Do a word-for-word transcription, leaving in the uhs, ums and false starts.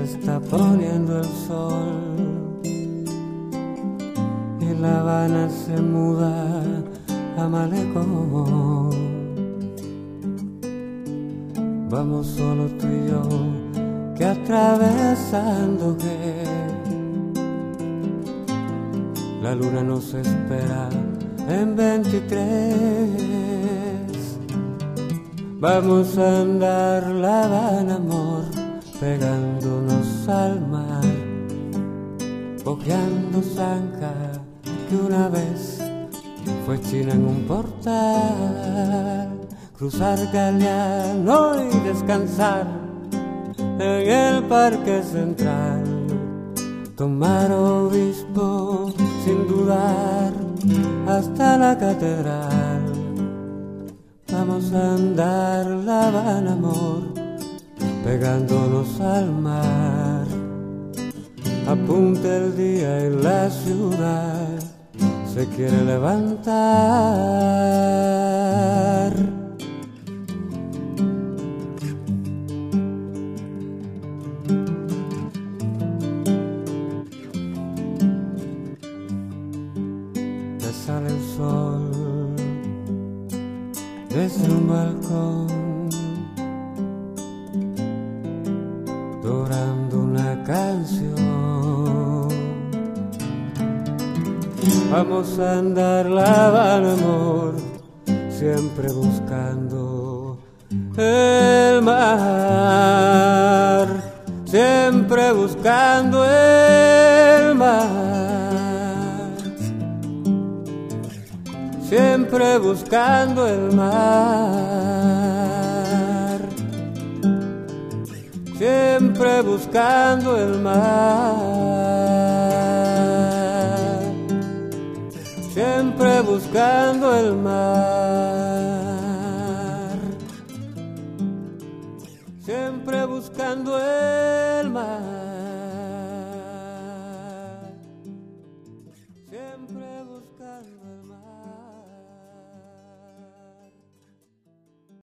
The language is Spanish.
se está poniendo el sol y La Habana se muda a malecón. Vamos solo tú y yo, que atravesando que la luna nos espera en veintitrés. Vamos a andar La Habana, amor, pegándonos al mar, bojeando zanja que una vez fue China en un portal, cruzar Galeano y descansar en el Parque Central, tomar Obispo sin dudar hasta la catedral. Vamos a andar La Habana, amor, pegándonos al mar. Apunta el día y la ciudad se quiere levantar. Te sale el sol desde un balcón, dorando una canción. Vamos a andar La Habana, amor, siempre buscando el mar, siempre buscando el mar, siempre buscando el mar, siempre buscando el mar, siempre buscando el mar, siempre buscando el mar.